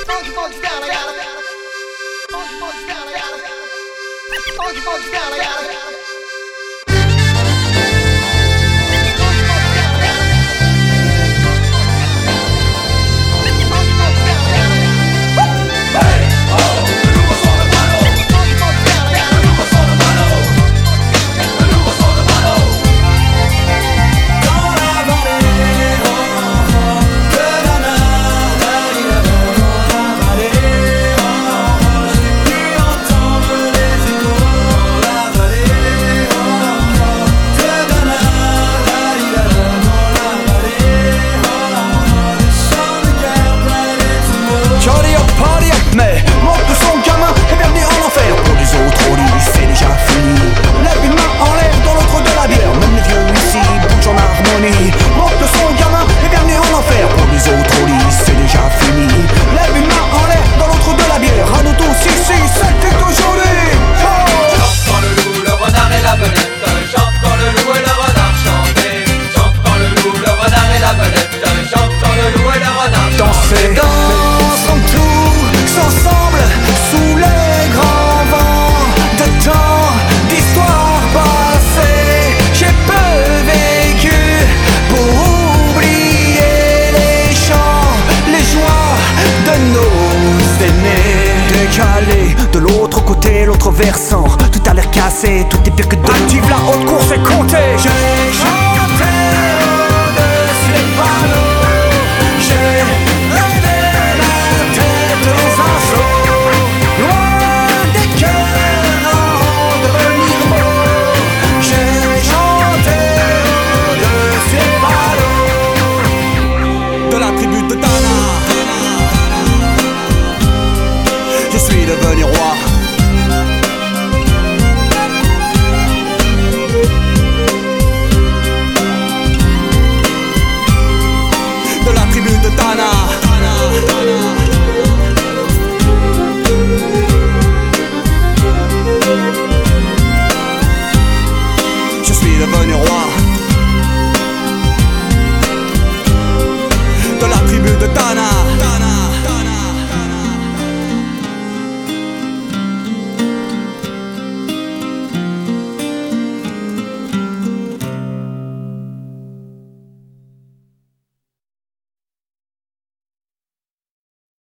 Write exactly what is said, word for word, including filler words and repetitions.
De l'autre côté, l'autre versant, tout a l'air cassé, tout est pire que de active la haute course et comptez. J'ai chanté au-dessus des panneaux, j'ai levé la tête dans un saut, loin des cœurs en devenir beau. J'ai chanté au-dessus des panneaux de la tribu de Dana. Je suis devenu roi. De la tribu de Dana. Je suis devenu roi.